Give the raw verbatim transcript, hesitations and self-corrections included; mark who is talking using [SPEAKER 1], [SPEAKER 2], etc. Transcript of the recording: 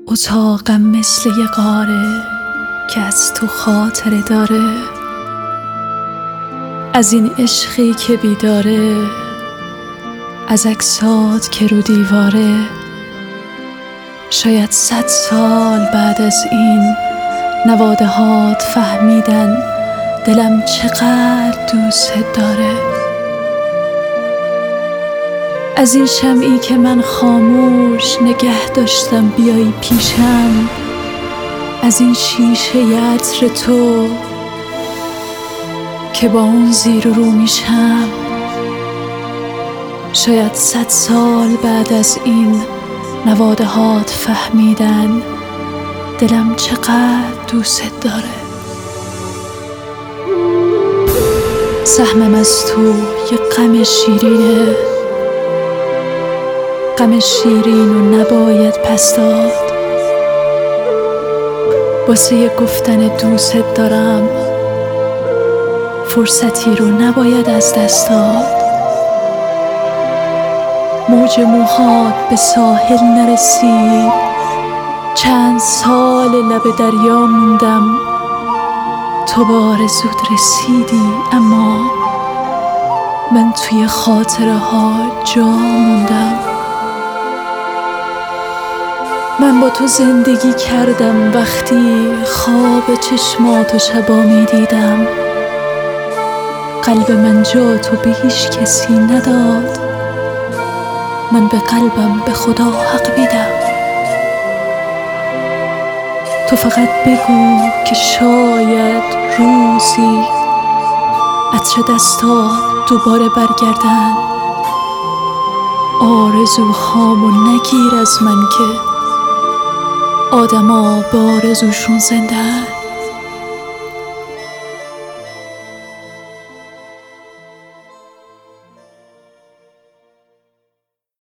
[SPEAKER 1] اتاقم مثل یه غاره که از تو خاطره داره، از این عشقی که بیداره، از عکسات که رو دیواره. شاید صد سال بعد از این نواده هات فهمیدن دلم چقدر دوست داره. از این شمعی که من خاموش نگه داشتم بیایی پیشم، از این شیشه عطر تو که با اون زیر و رو میشم. شاید صد سال بعد از این نواده هات فهمیدن دلم چقدر دوست داره. سهمم از تو یه غم شیرینه، غم شیرین و نباید پس داد. واسه یه گفتن دوست دارم فرصتی رو نباید از دست داد. موج موهات به ساحل نرسید، چند سال لب دریا موندم. تو به آرزوت رسیدی اما من توی خاطره ها جا موندم. من با تو زندگی کردم وقتی خواب چشماتو شبا می دیدم. قلب من جا تو به هیچ کسی نداد، من به قلبم به خدا حق میدم. تو فقط بگو که شاید روزی عطر دستات دوباره برگردن. آرزوهامو نگیر از من که آدما به آرزوشون زندن.